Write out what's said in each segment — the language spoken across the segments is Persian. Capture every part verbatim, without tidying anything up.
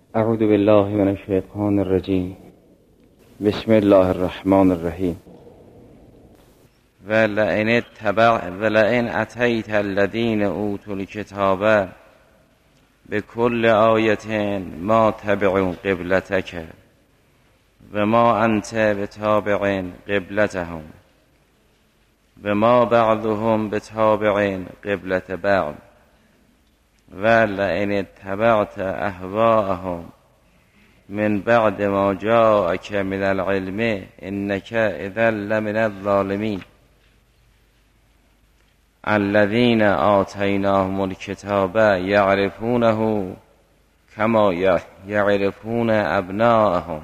اعوذ بالله من الشیطان الرجیم. بسم الله الرحمن الرحیم. ولئن اتبع ولئن اتیت الذین اوتوا الکتاب بكل آیة ما تبعوا قبلتک و ما انت بتابع قبلتهم و ما بعضهم بتابع قبلة بعض ولئن اتبعت اهواءهم من بعد ما جاءك من العلم انك اذا لمن الظالمین. الذين آتيناهم الكتاب يعرفونه كما يعرفون ابناءهم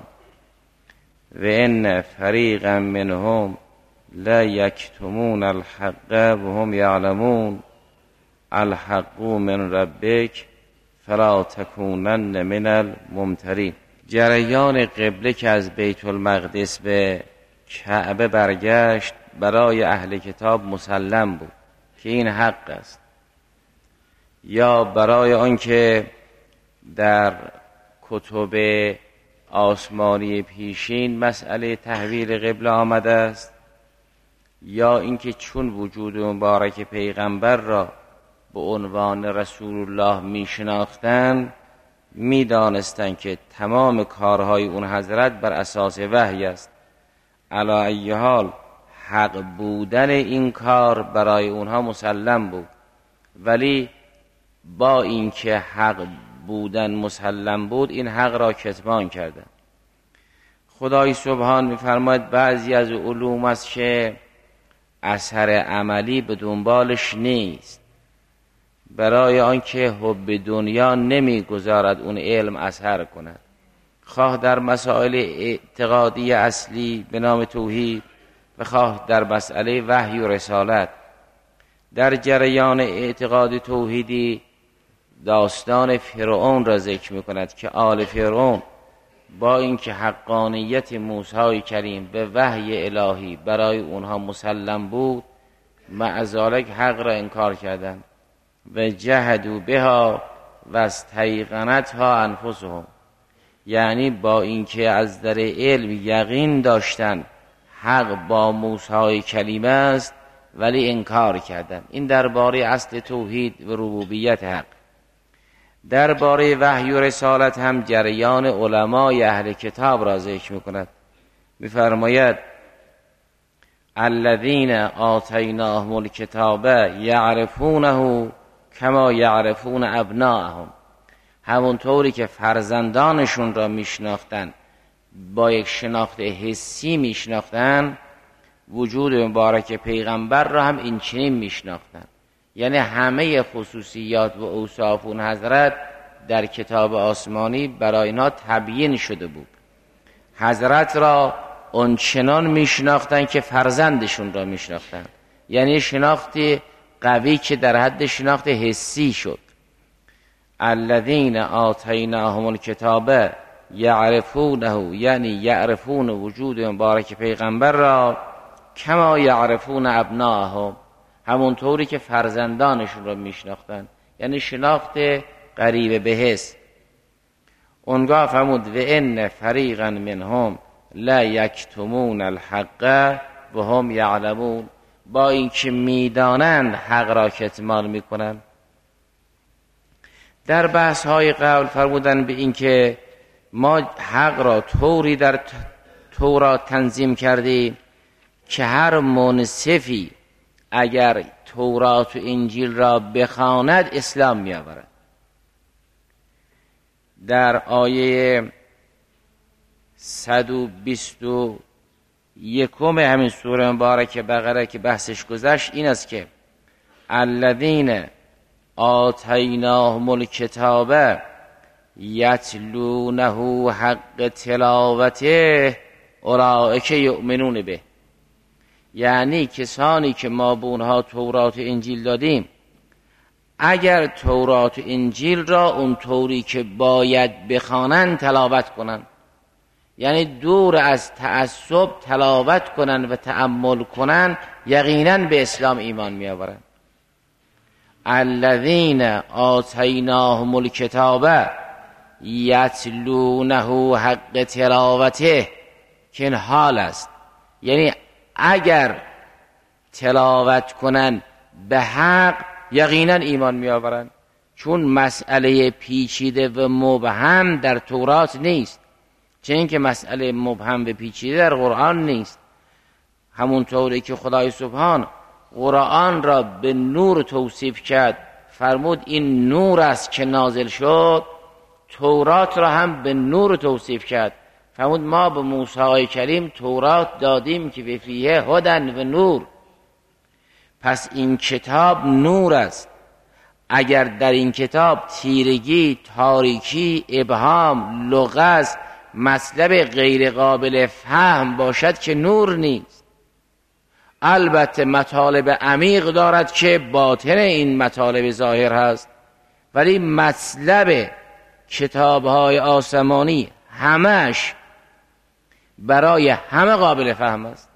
وان فريقا منهم لا يكتمون الحق وهم يعلمون الحق من ربك فلا تكونن من الممترین. جریان قبله که از بیت المقدس به کعبه برگشت برای اهل کتاب مسلم بود که این حق است، یا برای آنکه در کتب آسمانی پیشین مسئله تحویل قبله آمده است، یا اینکه چون وجود مبارک پیغمبر را به عنوان رسول الله می شناختند می دانستند که تمام کارهای اون حضرت بر اساس وحی است. علی ای حال حق بودن این کار برای اونها مسلم بود، ولی با اینکه حق بودن مسلم بود این حق را کتمان کردند. خدای سبحان می‌فرماید بعضی از علوم است که اثر عملی به دنبالش نیست، برای آنکه حب دنیا نمیگذارد اون علم اثر کند، خواه در مسائل اعتقادی اصلی به نام توحید و خواه در مسئله وحی و رسالت. در جریان اعتقاد توحیدی داستان فرعون را ذکر می‌کند که آل فرعون با اینکه حقانیت موسی کریم به وحی الهی برای اونها مسلم بود، مع ذلک حق را انکار کردند و جهدوا بها و استیقنتها انفسهم، یعنی با اینکه از در علم یقین داشتند حق با موسی کلیم است ولی انکار کردند. این درباره اصل توحید و ربوبیت حق. درباره وحی و رسالت هم جریان علمای اهل کتاب را ذکر می‌کند. می‌فرماید الذین آتیناهم الکتاب یعرفونه کما یعرفون ابناءهم، همونطوری که فرزندانشون را میشناختن با یک شناخت حسی میشناختن، وجود مبارک پیغمبر را هم این چنین میشناختن. یعنی همه خصوصیات و اوصاف اون حضرت در کتاب آسمانی برای اینا تبیین شده بود. حضرت را اونچنان میشناختن که فرزندشون را میشناختن، یعنی شناختی قوی که در حد شناخت حسی شد. الذین آتیناهم الکتاب یعرفونه، یعنی یعرفون وجود مبارک پیغمبر را کما یعرفون ابناءهم، همونطوری که فرزندانشون را میشناختن، یعنی شناخت قریب به حس. اونگاه فرمود و ان فریقا منهم لا یکتمون الحق و هم یعلمون، با اینکه میدانند حق را کتمان میکنند. در بحث های قبل فرمودن به اینکه ما حق را طوری در تورات تنظیم کردیم که هر منصفی اگر تورات و انجیل را بخواند اسلام می آورد. در آیه صد و بیست و یکم همین سوره مبارک بقره که بحثش گذشت این است که الذین آتیناهم الکتاب یتلونه حق تلاوته اولئک یؤمنون به، یعنی کسانی که ما به اونها تورات و انجیل دادیم اگر تورات و انجیل را اون طوری که باید بخوانند تلاوت کنند، یعنی دور از تعصب تلاوت کنند و تأمل کنند، یقینا به اسلام ایمان می آورند. الذین آتیناهم الکتاب، یتلونه حق تلاوته، که این حال است، یعنی اگر تلاوت کنن به حق یقینا ایمان می آورند، چون مسئله پیچیده و مبهم در تورات نیست، چه اینکه مسئله مبهم و پیچیده در قرآن نیست. همونطوری که خدای سبحان قرآن را به نور توصیف کرد، فرمود این نور است که نازل شد، تورات را هم به نور توصیف کرد، فرمود ما به موسی کریم تورات دادیم که به فیه هدن و نور. پس این کتاب نور است. اگر در این کتاب تیرگی، تاریکی، ابهام، لغز، مطلب غیر قابل فهم باشد که نور نیست. البته مطالب عمیق دارد که باطن این مطالب ظاهر هست، ولی مطلب کتاب‌های آسمانی همش برای همه قابل فهم است.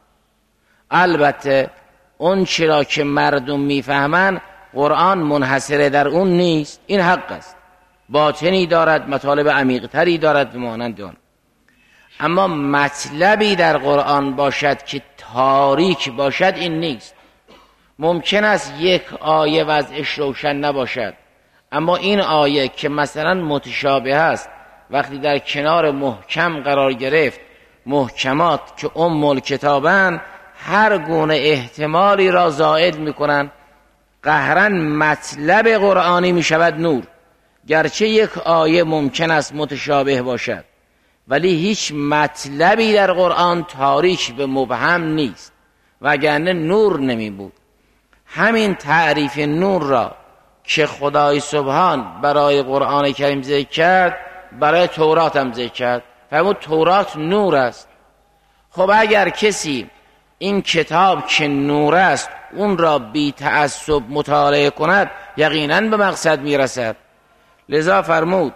البته اون چرا که مردم میفهمن قرآن منحصره در اون نیست، این حق است، باطنی دارد، مطالب عمیق‌تری دارد و مانند آن. اما مطلبی در قرآن باشد که تاریک باشد این نیست. ممکن است یک آیه وضعش روشن نباشد، اما این آیه که مثلا متشابه است وقتی در کنار محکم قرار گرفت، محکمات که ام الکتابن هر گونه احتمالی را زائد میکنن، قهرن مطلب قرآنی میشود نور. گرچه یک آیه ممکن است متشابه باشد، ولی هیچ مطلبی در قرآن تاریک به مبهم نیست، وگرنه نور نمی بود. همین تعریف نور را که خدای سبحان برای قرآن کریم ذکر کرد، برای تورات هم ذکر کرد، فرمود تورات نور است. خب اگر کسی این کتاب که نور است اون را بی تعصب مطالعه کند، یقینا به مقصد میرسد. لذا فرمود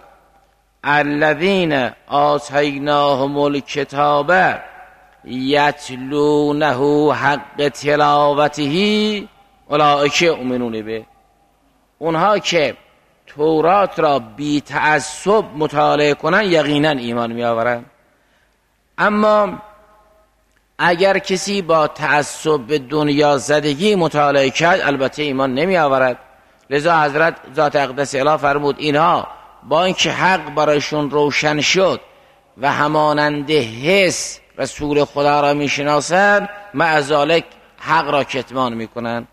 الذین آتیناهم الکتاب یتلونه حق تلاوته اولئک یؤمنون به. اونها که تورات را بی تعصب مطالعه کنند یقینا ایمان می آورند. اما اگر کسی با تعصب به دنیا زدگی مطالعه کرد، البته ایمان نمی آورد. لذا حضرت ذات اقدس اله فرمود اینها با اینکه حق برایشون روشن شد و همانند حس رسول خدا را می شناسند، مع ذالک حق را کتمان می کنند.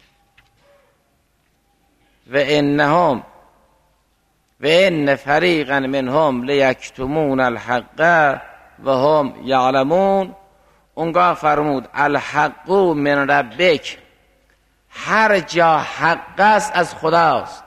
و انهم و ان فریقا منهم لیکتمون الحق و هم یعلمون. اونگاه فرمود الحق من ربک، هر جا حق است از خداست،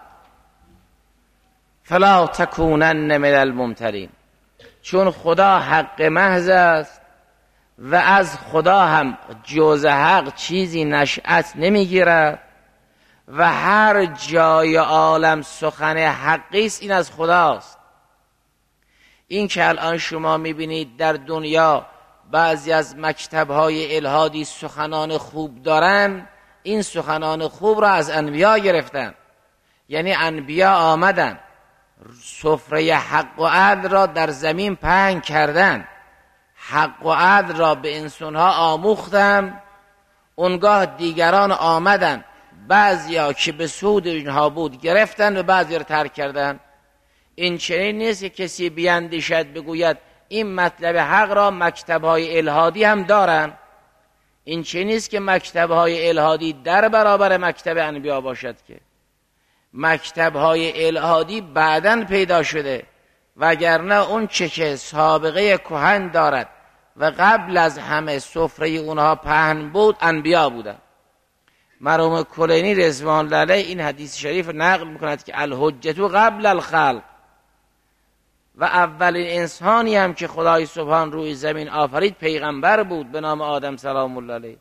فلا تکونن من الممترین. چون خدا حق محض است و از خدا هم جز حق چیزی نشأت نمیگیرد و هر جای عالم سخن حقی است این از خداست. این که الان شما میبینید در دنیا بعضی از مکتب‌های الهادی سخنان خوب دارن، این سخنان خوب را از انبیا گرفتن. یعنی انبیا آمدن سفره حق و عدل را در زمین پهن کردن، حق و عدل را به انسانها آموختن، اونگاه دیگران آمدن بعضیا که به سود اینها بود گرفتن و بعضی را ترک کردن. این چنین نیست که کسی بیندیشد بگوید این مطلب حق را مکتب‌های الهادی هم دارن. این چنین نیست که مکتب‌های الهادی در برابر مکتب انبیا باشد، که مکتب‌های الهادی بعداً پیدا شده، وگرنه اون چه که سابقه کهن دارد و قبل از همه سفره اونها پهن بود انبیا بودن. مرحوم کلینی رضوان الله علیه این حدیث شریف نقل میکند که الحجة قبل الخلق، و اولین انسانی هم که خدای سبحان روی زمین آفرید پیغمبر بود به نام آدم سلام الله علیه.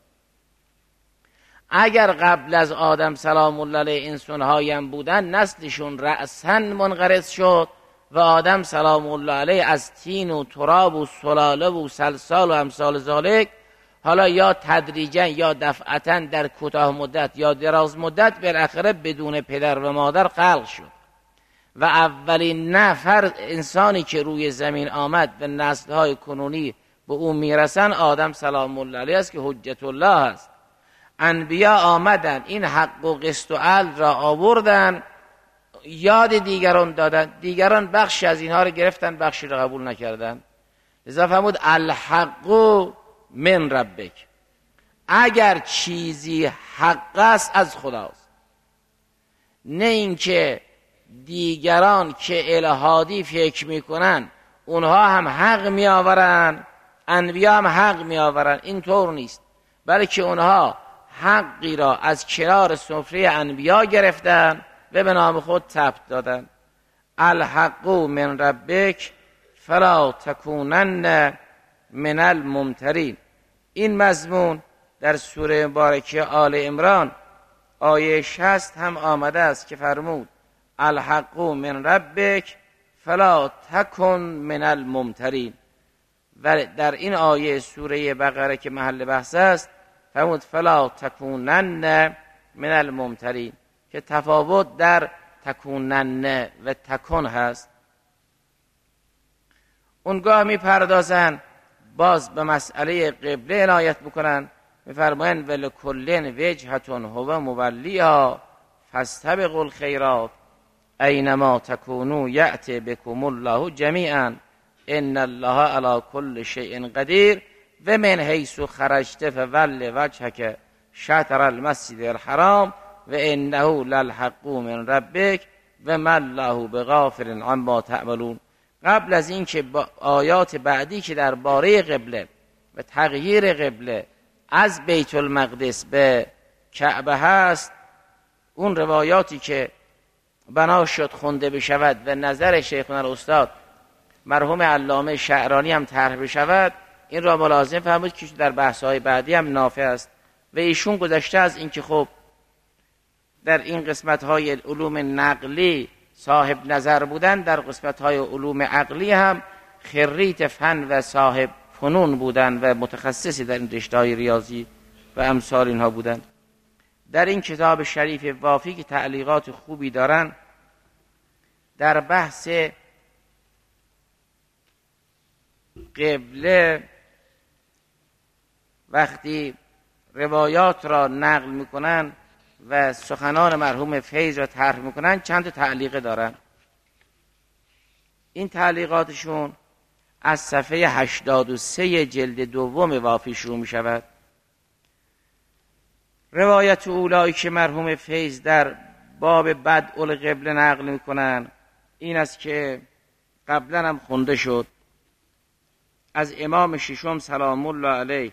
اگر قبل از آدم سلام الله علیه انسان‌هایی هم بودن، نسلشون رأساً منقرض شد و آدم سلام الله علیه از طین و تراب و سلاله و سلسال و امثال ذالک، حالا یا تدریجا یا دفعتا در کوتاه مدت یا دراز مدت بالاخره بدون پدر و مادر خلق شد. و اولین نفر انسانی که روی زمین آمد و نسل‌های کنونی به او میرسن آدم سلام الله علیه است که حجت الله است. انبیا آمدن این حق و قسط و عدل را آوردن، یاد دیگران دادن، دیگران بخشی از اینها رو گرفتن، بخشی را قبول نکردن. لذا فرمود الحق من ربک، اگر چیزی حق است از خداست، نه اینکه دیگران که الهادی فکر میکنن اونها هم حق میآورن، انبیا هم حق میآورن. این طور نیست، بلکه اونها حقی را از کنار سفره انبیا گرفتن و به نام خود ثبت دادن. الحق من ربک فلا تکونن من الممترین. این مضمون در سوره مبارکه آل عمران آیه شصت هم آمده است که فرمود الحق من ربک فلا تکن من الممترین. و در این آیه سوره بقره که محل بحث است فرمود فلا تکونن من الممترین، که تفاوت در تکونن و تکن هست. اونگاه می پردازن باز به مسئله قبله عنایت بکنن، میفرمایند ولکل وجهتون هو مولیها فاستبقوا الخیرات اینما تکونوا یأتی بکم الله جمیعا ان الله علی کل شیء قدیر و من حیث خرجت فول وجهک شطر المسجد الحرام و انه للحق من ربک و ما الله بغافل عما تعملون. قبل از این که با آیات بعدی که در باره قبله و تغییر قبله از بیت المقدس به کعبه هست، اون روایاتی که بنا شد خونده بشود و نظر شیخنا الاستاد مرحوم علامه شعرانی هم طرح بشود، این را ملازم فرمود که در بحث‌های بعدی هم نافع است. و ایشون گذشته از این که خب در این قسمت‌های علوم نقلی صاحب نظر بودن، در قسمت‌های علوم عقلی هم خریت فن و صاحب فنون بودن و متخصصی در این رشته‌های ریاضی و امثال اینها بودن. در این کتاب شریف وافی که تعلیقات خوبی دارن در بحث قبله وقتی روایات را نقل میکنن و سخنان مرحوم فیض را طرح میکنن چند تعلیق دارن. این تعلیقاتشون از صفحه هشتاد و سه جلد دوم وافی شروع می شود. روایت اولایی که مرحوم فیض در باب بدء القبله نقل می کنن این است که قبلا هم خونده شد از امام ششم سلام الله علیه.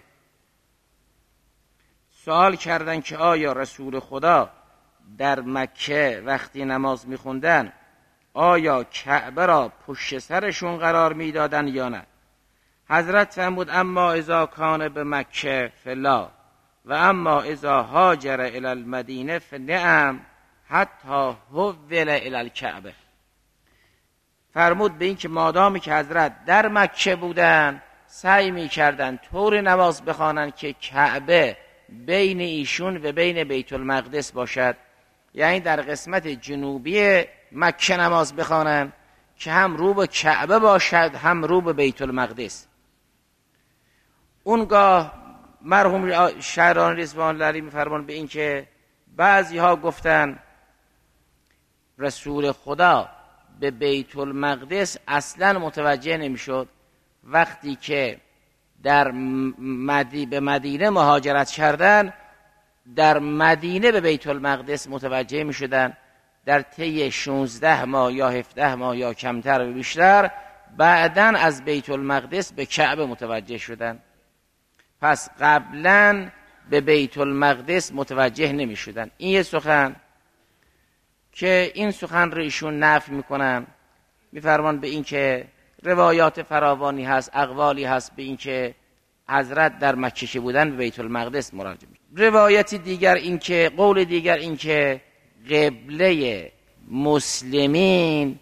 سوال کردن که آیا رسول خدا در مکه وقتی نماز می خوندن آیا کعبه را پشت سرشون قرار می دادن یا نه؟ حضرت فرمود اما اذا کان به مکه فلا و اما اذا هاجر الی المدینه فنعم حتی حول الی الکعبه. فرمود به این که مادامی که حضرت در مکه بودن سعی می کردن طور نماز بخوانن که کعبه بین ایشون و بین بیت المقدس باشد، یعنی در قسمت جنوبی مکه نماز بخوانن که هم رو به کعبه باشد هم رو به بیت المقدس. اونگاه مرحوم شعرانی رضوان الله علیه می‌فرمان به این که بعضی ها گفتن رسول خدا به بیت المقدس اصلا متوجه نمیشد، وقتی که در مدی به مدینه مهاجرت کردن در مدینه به بیت المقدس متوجه می شدن. در طی شانزده ماه یا هفده ماه یا کمتر و بیشتر بعداً از بیت المقدس به کعبه متوجه شدن. پس قبلاً به بیت المقدس متوجه نمی شدن. این یه سخن که این سخن رو ایشون نفی می کنن، می فرمان به این که روایات فراوانی هست، اقوالی هست به این که حضرت در مکه بودن به بیت المقدس مراجعه می. روایتی دیگر این که قول دیگر این که قبله مسلمین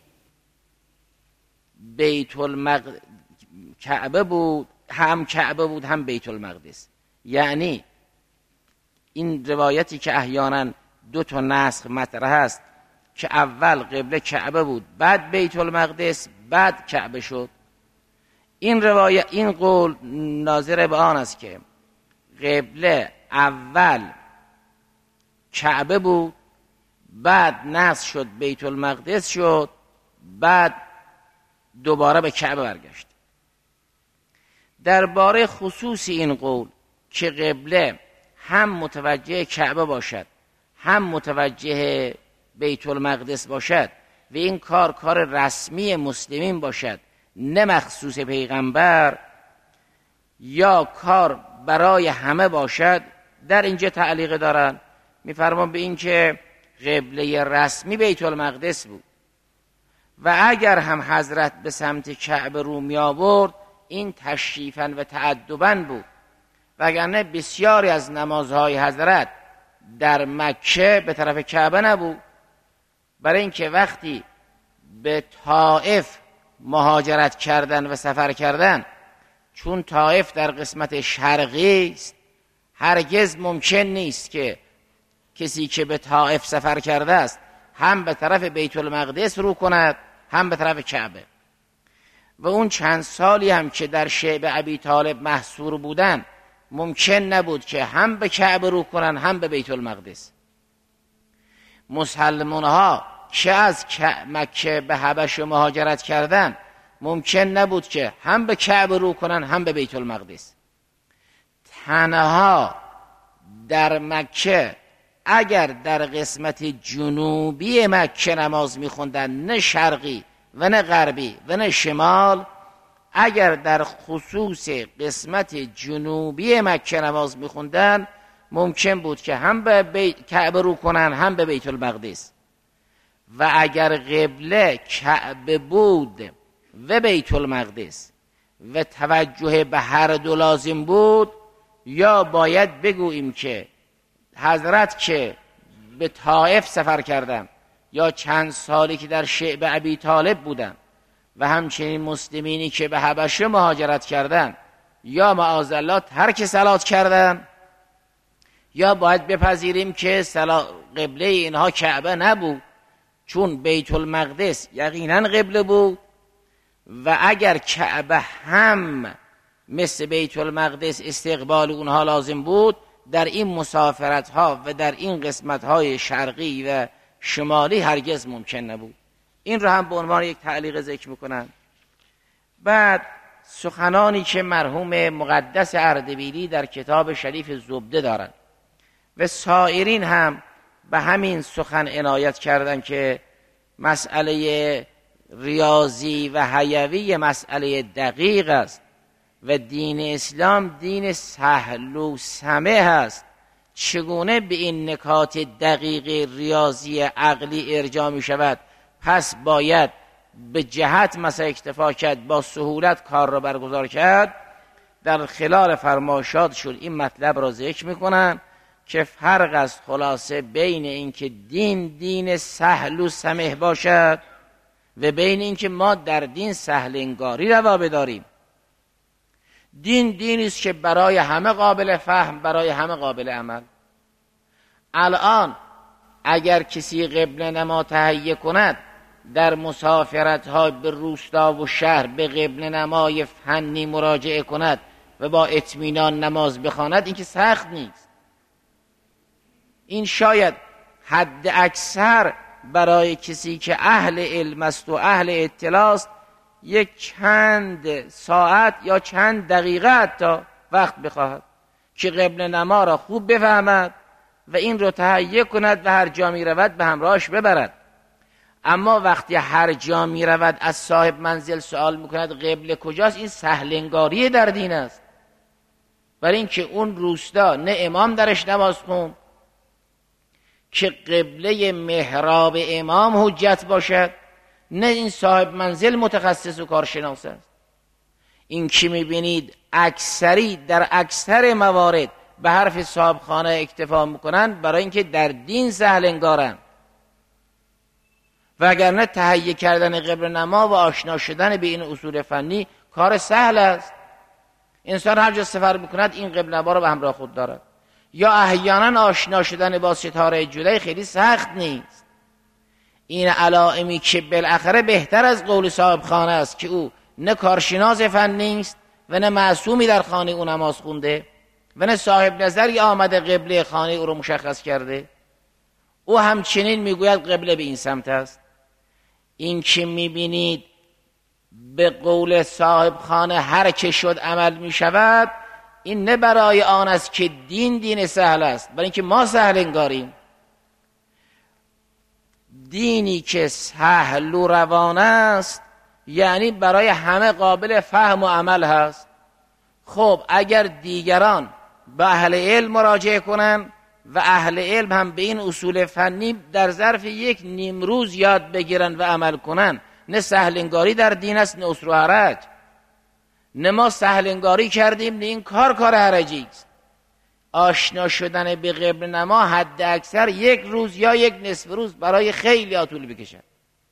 بیت المقدس کعبه بود، هم کعبه بود هم بیت المقدس. یعنی این روایتی که احیانا دو تا نسخ مطرح است که اول قبله کعبه بود، بعد بیت المقدس، بعد کعبه شد. این روایت، این قول ناظر به آن است که قبله اول کعبه بود، بعد نسخ شد بیت المقدس شد، بعد دوباره به کعبه برگشت. درباره خصوص این قول که قبله هم متوجه کعبه باشد هم متوجه بیت المقدس باشد و این کار کار رسمی مسلمین باشد نه مخصوص پیغمبر، یا کار برای همه باشد، در اینجا تعلیق دارن. میفرمان به این که قبله رسمی بیت المقدس بود و اگر هم حضرت به سمت کعبه رو می آورد این تشریفاً و تأدباً بود، وگرنه بسیاری از نمازهای حضرت در مکه به طرف کعبه نبود، برای اینکه وقتی به طائف مهاجرت کردن و سفر کردن، چون طائف در قسمت شرقی است، هرگز ممکن نیست که کسی که به طائف سفر کرده است هم به طرف بیت المقدس رو کند هم به طرف کعبه. و اون چند سالی هم که در شعب ابی طالب محصور بودن ممکن نبود که هم به کعبه رو کنن هم به بیت المقدس. مسلمان ها که از مکه به حبشه مهاجرت کردن ممکن نبود که هم به کعبه رو کنن هم به بیت المقدس. تنها در مکه اگر در قسمت جنوبی مکه نماز میخوندن، نه شرقی و نه غربی و نه شمال، اگر در خصوص قسمت جنوبی مکه نماز میخوندن ممکن بود که هم به بیت کعبه رو کنن هم به بیت المقدس. و اگر قبله کعبه بود و بیت المقدس و توجه به هر دو لازم بود، یا باید بگوییم که حضرت که به طائف سفر کردن یا چند سالی که در شعب ابی طالب بودن و همچنین مسلمینی که به حبشه مهاجرت کردن یا معاذالله ترک صلات کردن، یا باید بپذیریم که قبله اینها کعبه نبود، چون بیت المقدس یقینا قبله بود و اگر کعبه هم مثل بیت المقدس استقبال اونها لازم بود، در این مسافرت ها و در این قسمت های شرقی و شمالی هرگز ممکن نبود. این رو هم به عنوان یک تعلیق ذکر میکنن. بعد سخنانی که مرحوم مقدس اردبیلی در کتاب شریف زبده دارند و سایرین هم به همین سخن عنایت کردن که مسئله ریاضی و حیوی مسئله دقیق است و دین اسلام دین سهل و سمح است. چگونه به این نکات دقیق ریاضی عقلی ارجاع می شود؟ پس باید به جهت مثلا اکتفا کرد، با سهولت کار را برگزار کرد. در خلال فرمایشات شد این مطلب را ذکر می کنن که فرق است خلاصه بین این که دین دین سهل و سمح باشد و بین این که ما در دین سهل انگاری روا بداریم. دین دینی است که برای همه قابل فهم، برای همه قابل عمل. الان اگر کسی قبله نما تهیه کند، در مسافرت ها به روستا و شهر به قبله نمای فنی مراجعه کند و با اطمینان نماز بخواند، این که سخت نیست. این شاید حد اکثر برای کسی که اهل علم است و اهل اطلاع است یک چند ساعت یا چند دقیقه حتی وقت بخواهد که قبله نما را خوب بفهمد و این رو تهیه کند و هر جا می رود به همراهش ببرد. اما وقتی هر جا می رود از صاحب منزل سوال می کند قبله کجاست، این سهل انگاری در دین است. برای اینکه اون روستا نه امام درش نماز خوند که قبله محراب امام حجت باشد، نه این صاحب منزل متخصص و کارشناس است. این که میبینید اکثری در اکثر موارد به حرف صاحب خانه اکتفا میکنن برای اینکه در دین سهل انگارن، وگرنه تهیه کردن قبله نما و آشنا شدن به این اصول فنی کار سهل است. انسان هر جا سفر میکند این قبله نما رو به همراه خود دارد. یا احیانا آشنا شدن با ستاره جلوی خیلی سخت نیست. این علائمی که بالاخره بهتر از قول صاحب خانه است که او نه کارشناس فنی است و نه معصومی در خانه او نماز خونده و نه صاحب نظری آمده قبله خانه او رو مشخص کرده، او همچنین میگوید قبله به این سمت است. این که میبینید به قول صاحب خانه هر که شد عمل میشود، این نه برای آن است که دین دین سهل است، برای اینکه ما سهل انگاریم. دینی که سهل و روان است یعنی برای همه قابل فهم و عمل هست. خب اگر دیگران به اهل علم مراجعه کنن و اهل علم هم به این اصول فنی در ظرف یک نیم روز یاد بگیرن و عمل کنن، نه سهل انگاری در دین است نه اسر و حرج. نه ما سهل انگاری کردیم نه این کار کار حرجی است. آشنا شدن به قبل نما حد اکثر یک روز یا یک نصف روز برای خیلی ها طول بکشد.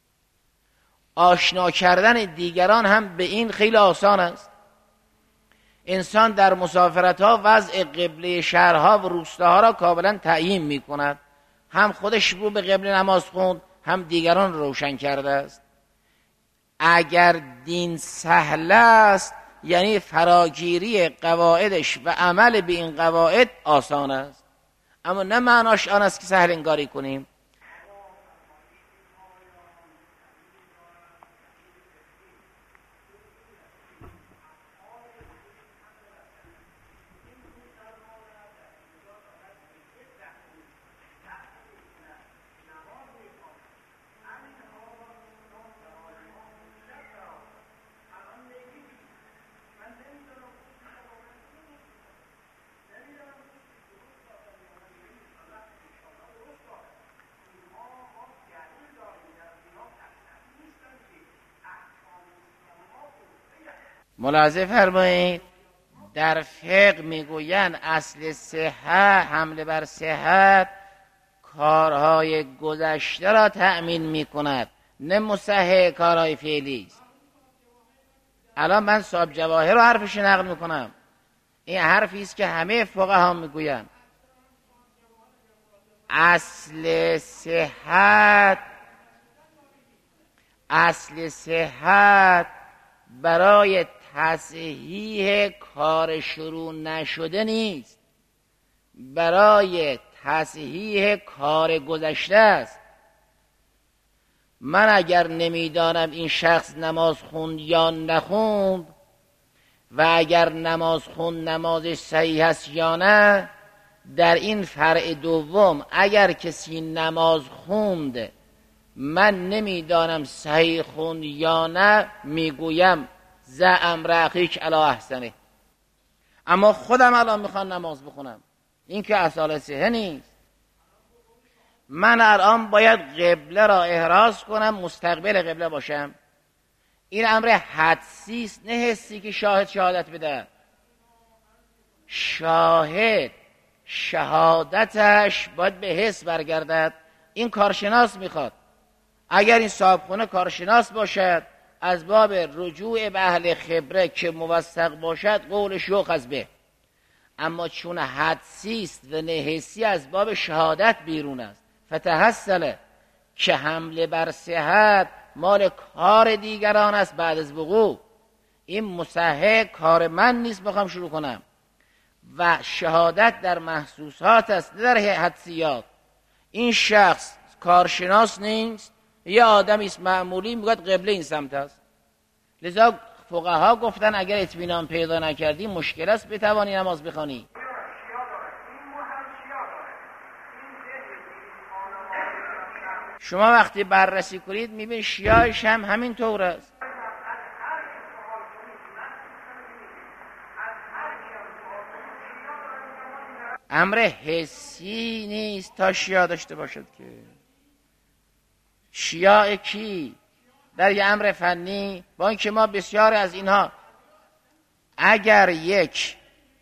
آشنا کردن دیگران هم به این خیلی آسان است. انسان در مسافرت ها وضع قبله شهرها و روستاها را کاملا تعیین می کند. هم خودش رو به قبله نماز خوند، هم دیگران رو روشن کرده است. اگر دین سهل است یعنی فراگیری قواعدش و عمل به این قواعد آسان است، اما نه معناش آن است که سهل انگاری کنیم. ملاحظه فرمایید در فقه میگویند اصل صحت، حمله بر صحت کارهای گذشته را تأمین میکند، نه مصحح کارهای فعلی است. الان من صاحب جواهر رو حرفش نقل میکنم، این حرفی است که همه فقها میگویند اصل صحت اصل صحت برای تصحیح کار شروع نشده نیست، برای تصحیح کار گذشته است. من اگر نمیدانم این شخص نماز خوند یا نخوند و اگر نماز خوند نمازش صحیح است یا نه، در این فرع دوم اگر کسی نماز خوند من نمیدانم صحیح خوند یا نه، میگویم ز امر اخیک علی احسنه. اما خودم الان میخوام نماز بخونم، این که اصال صحه نیست. من الان باید قبله را احراز کنم، مستقبل قبله باشم. این امر حدسی است نه حسی که شاهد شهادت بده. شاهد شهادتش باید به حس برگردد. این کارشناس میخواد. اگر این صاحب خونه کارشناس باشد از باب رجوع به اهل خبره که موثق باشد قول شوخ از به، اما چون حدسی است و نه حسی از باب شهادت بیرون است. فتحصل که حمله بر صحت مال کار دیگران است بعد از وقوع. این مصحح کار من نیست بخوام شروع کنم. و شهادت در محسوسات است نه در حدسیات. این شخص کارشناس نیست، یه آدمی است معمولی، میگوید قبله این سمت است. لذا فقها گفتن اگر اطمینان پیدا نکردی مشکل است بتوانی نماز بخوانی. شما وقتی بررسی کنید میبینید شیعه‌اش هم همین طور است. امر حسی نیست تا شیعه داشته باشد که. شیعه کی؟ در یه امر فنی، با اینکه ما بسیار از اینها اگر یک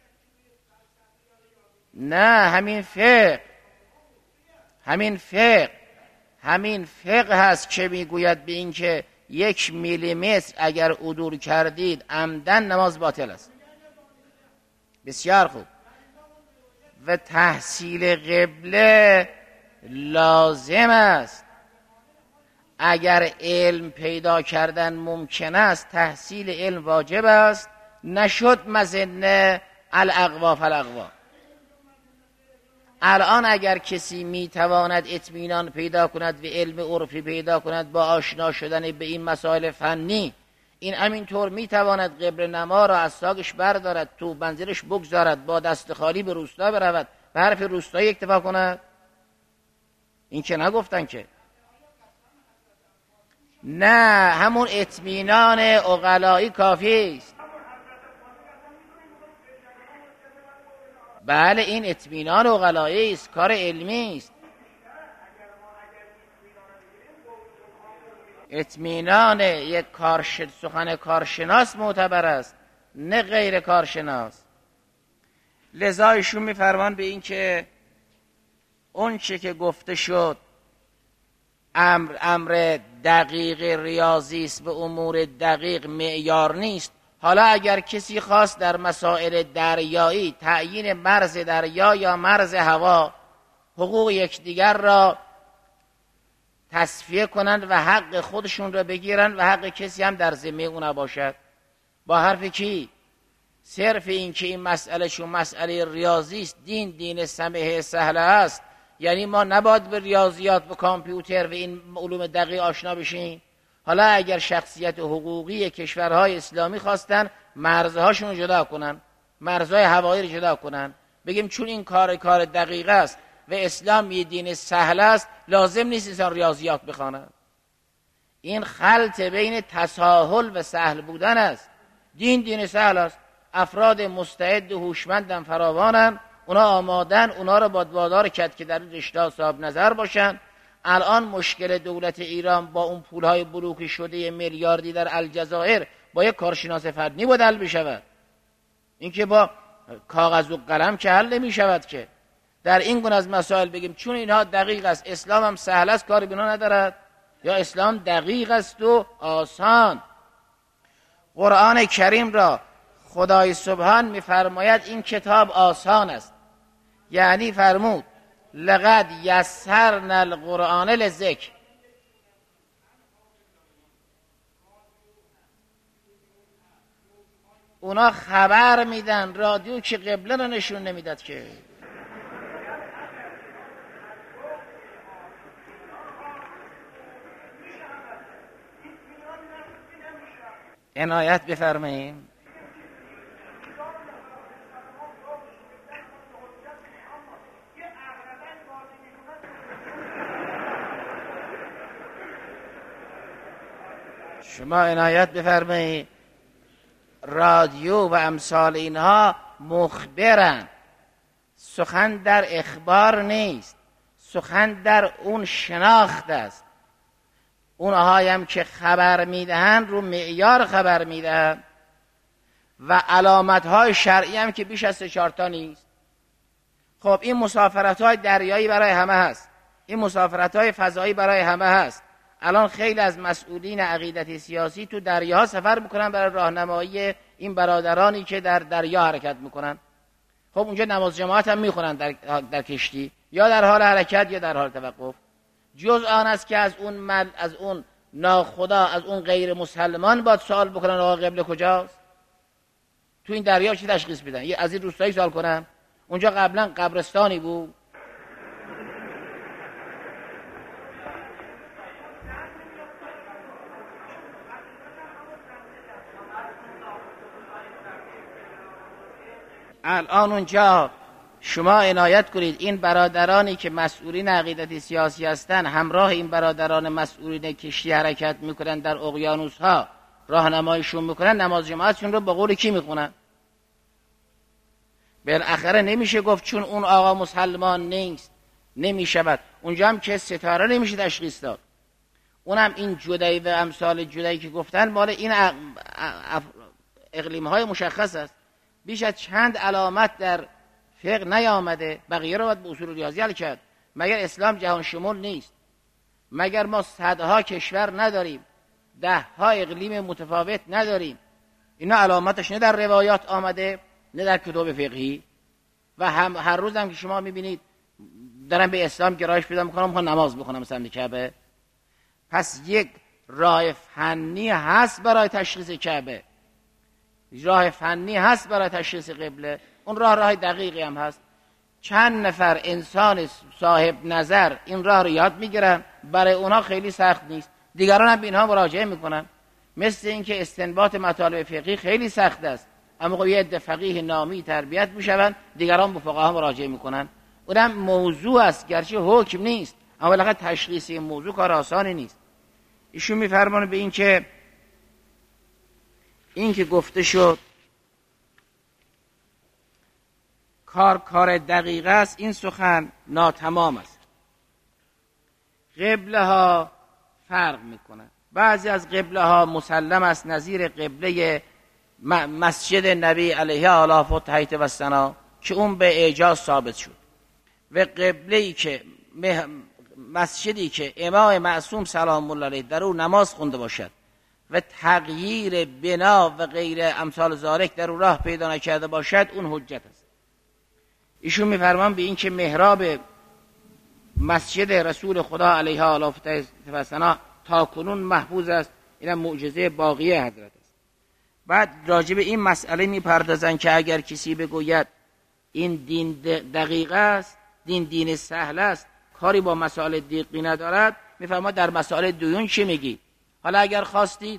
نه همین فقه همین فقه همین فقه هست که میگوید به این که یک میلیمتر اگر عدول کردید عمدن نماز باطل است. بسیار خوب. و تحصیل قبله لازم است. اگر علم پیدا کردن ممکن است تحصیل علم واجب است، نشد مظنه الاقوا فالاقوا. الان اگر کسی میتواند اطمینان پیدا کند و علم عرفی پیدا کند با آشنا شدن به این مسائل فنی، این همینطور میتواند قبر نما را از ساقش بردارد، تو منزلش بگذارد، با دست خالی به روستا برود، به حرف روستایی اکتفا کند؟ این که نگفتن که. نه، همون اطمینان عقلایی کافی است. بله، این اطمینان عقلایی است، کار علمی است. اطمینان یک کارش... سخن کارشناس معتبر است، نه غیر کارشناس. لذا ایشون میفرمان به این که اون چه که گفته شد امر امر دقیق ریاضی است، به امور دقیق معیار نیست. حالا اگر کسی خواست در مسائل دریایی تعیین مرز دریا یا مرز هوا، حقوق یکدیگر را تصفیه کنند و حق خودشون را بگیرند و حق کسی هم در ذمه اون نباشد، با حرف کی؟ صرف این که این مسئله شون مسئله ریاضی است، دین دین سمح سهل است، یعنی ما نباید به ریاضیات و کامپیوتر و این علوم دقیق آشنا بشیم. حالا اگر شخصیت حقوقی کشورهای اسلامی خواستن مرزهاشون رو جدا کنن، مرزهای هوایی رو جدا کنن، بگیم چون این کار کار دقیق است و اسلام یه دین سهل است، لازم نیست انسان ریاضیات بخواند. این خلط بین تساهل و سهل بودن است. دین دین سهل است، افراد مستعد و هوشمندن فراوانن، اونا آمادن، اونا رو با وادار کرد که در این رشته صاحب نظر باشن. الان مشکل دولت ایران با اون پولهای بلوکی شده میلیاردی در الجزایر با یک کارشناس فنی باید حل بشود. این که با کاغذ و قلم که حل نمی شود که. در این گونه از مسائل بگیم چون اینها دقیق است، اسلام هم سهل است، کاری بنا ندارد، یا اسلام دقیق است و آسان. قرآن کریم را خدای سبحان می‌فرماید این کتاب آسان است، یعنی فرمود لقد یسرنا القرآن للذکر. اونا خبر میدن، رادیو که قبله رو نشون نمیداد که. عنایت بفرماییم. شما عنایت بفرمایید. رادیو و امثال اینها مخبرن، سخن در اخبار نیست، سخن در اون شناخت است. اونهایی هم که خبر میدهن رو معیار خبر میدهن و علامتهای شرعی هم که بیش از سه چهار تا نیست. خب این مسافرت‌های دریایی برای همه هست، این مسافرت‌های فضایی برای همه هست. الان خیلی از مسئولین عقیدتی سیاسی تو دریاها سفر میکنن برای راهنمایی این برادرانی که در دریا حرکت میکنن. خب اونجا نماز جماعت هم میخونن در, در کشتی، یا در حال حرکت یا در حال توقف. جز آن است که از اون مل از اون ناخدا، از اون غیر مسلمان باید سوال بکنن آقا قبله کجاست؟ تو این دریا چی تشخیص بدن؟ یه از این روستایی سوال کنن اونجا قبلا قبرستانی بود؟ الان اونجا شما عنایت کنید، این برادرانی که مسئولین عقیدتی سیاسی هستند همراه این برادران مسئولین کشتی حرکت میکنن در اقیانوس ها، راهنماییشون میکنن، نماز جماعتشون رو به قول کی میخونن؟ بالاخره نمیشه گفت چون اون آقا مسلمان نیست نمیشود. اونجا هم که ستاره نمیشه تشخیص داد. اونم این جدایی و امثال جدایی که گفتن مال این اقلیم های مشخص است. بیش از چند علامت در فقه نیامده، بقیه رو باید به اصول ریاضی حل کرد. مگر اسلام جهان شمول نیست؟ مگر ما صدها کشور نداریم، ده ها اقلیم متفاوت نداریم؟ اینا علامتش نه در روایات آمده نه در کتب فقهی. و هم هر روز هم که شما میبینید دارن به اسلام گرایش پیدا میکنن، میخوان نماز بخونن مثلا کعبه. پس یک راه فنی هست برای تشخیص کعبه، راه فنی هست برای تشخیص قبله. اون راه راه دقیقی هم هست. چند نفر انسان صاحب نظر این راه رو یاد میگیرن، برای اونا خیلی سخت نیست، دیگران هم به اینها مراجعه میکنن. مثل اینکه استنباط مطالب فقهی خیلی سخت است، اما خب یه عده فقیه نامی تربیت میشون، دیگران به فقها مراجعه میکنن. اونم موضوع است، گرچه حکم نیست، اما بالاخره تشخیص این موضوع کار آسانی نیست. ایشون میفرمانه به این که این که گفته شد کار کار دقیق است، این سخن ناتمام است. قبله ها فرق میکنن. بعضی از قبله ها مسلم است، نظیر قبله مسجد نبی علیه آلاف و تحیط و سنا که اون به اعجاز ثابت شد، و قبله‌ای که مسجدی که امام معصوم سلام الله علیه در او نماز خونده باشد و تغییر بنا و غیر امثال ذالک در او راه پیدا نکرده باشد، اون حجت است. ایشون میفرمان به این که محراب مسجد رسول خدا علیه آلاف و سنا تا کنون محفوظ است، اینم معجزه باقیه حضرت است. بعد راجع به این مسئله میپردازن که اگر کسی بگوید این دین دقیق است، دین دین سهل است، کاری با مسائل دقیقی ندارد، میفرما در مسائل دیون چی میگی؟ حالا اگر خواستید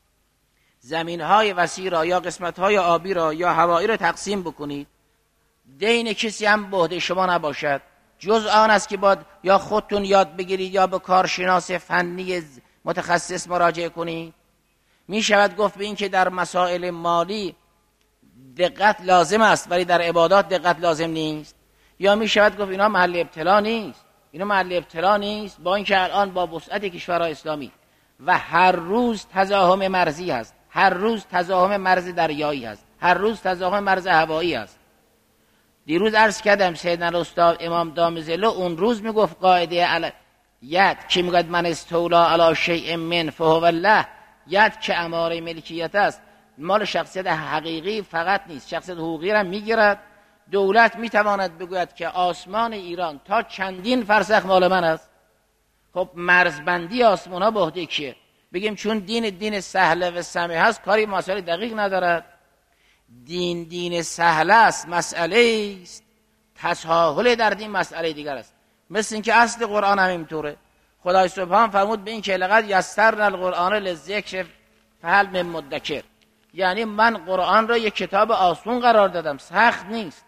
زمینهای وسیع را یا قسمتهای آبی را یا هوایی را تقسیم بکنید، دین کسی هم به عهده شما نباشد، جز آن است که باید یا خودتون یاد بگیرید یا به کارشناس فنی متخصص مراجعه کنید. می شود گفت به این که در مسائل مالی دقت لازم است ولی در عبادات دقت لازم نیست، یا می شود گفت اینا محل ابتلا نیست، اینا محل ابتلا نیست، با اینکه الان با وسعت کشورهای اسلامی و هر روز تزاحم مرزی هست، هر روز تزاحم مرز دریایی هست، هر روز تزاحم مرز هوایی هست. دیروز عرض کردم سیدنا الاستاد امام دام ظله اون روز میگفت قاعده عل... ید که میگوید من استولا علی شیء من فهو الله، ید که اماره ملکیت است، مال شخصیت حقیقی فقط نیست، شخصیت حقوقی را میگیرد. دولت میتواند بگوید که آسمان ایران تا چندین فرسخ مال من است. خب مرزبندی آسمان ها به عهده کیه؟ بگیم چون دین دین سهل و سمح هست کاری مسائل دقیق ندارد. دین دین سهل است، مسئله است، تساهل در دین مسئله دیگر است. مثل اینکه اصل قرآن هم اینطوره. خدای سبحان فرمود به این که لقد یسرنا القرآن للذکر فهل من مدکر، یعنی من قرآن را یک کتاب آسون قرار دادم، سخت نیست،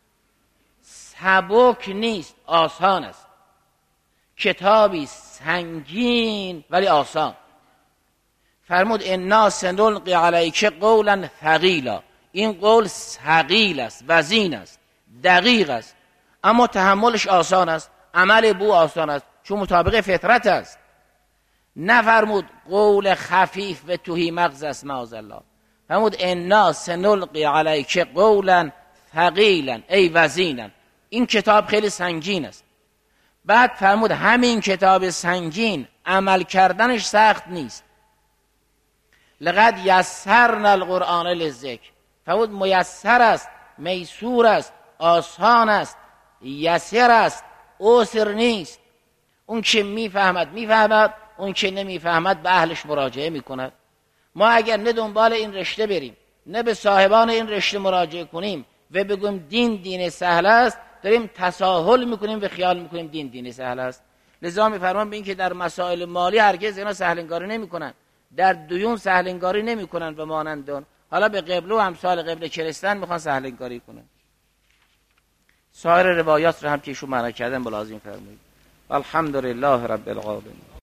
سبک نیست، آسان است. کتابی سنگین ولی آسان. فرمود انا سنلقی علیک قولا ثقیلا، این قول ثقیل است، وزین است، دقیق است، اما تحملش آسان است، عمل بو آسان است، چون مطابق فطرت است. نفرمود قول خفیف و توهی مغز است، معاذ الله. فرمود انا سنلقی علیک قولا ثقیلا ای وزینا، این کتاب خیلی سنگین است. بعد فرمود همین کتاب سنگین عمل کردنش سخت نیست. لقد یسرنا القرآن للذکر، فرمود میسر است، میسور است، آسان است، یسر است، عسر نیست. اون که میفهمد میفهمد، اون که نمیفهمد به اهلش مراجعه میکند. ما اگر نه دنبال این رشته بریم نه به صاحبان این رشته مراجعه کنیم و بگویم دین دین سهل است، داریم تساهل میکنیم و خیال میکنیم دین دین سهل است. لذا میفرمان به این که در مسائل مالی هرگز اینا سهل انگاری نمیکنن، در دیون سهل انگاری نمیکنن و مانند اون. حالا به قبله و امثال قبله کریستن میخوان سهل انگاری کنن. سایر روایات رو هم که ایشون معنا کردن ملازم فرمایید. الحمدلله رب العالمین.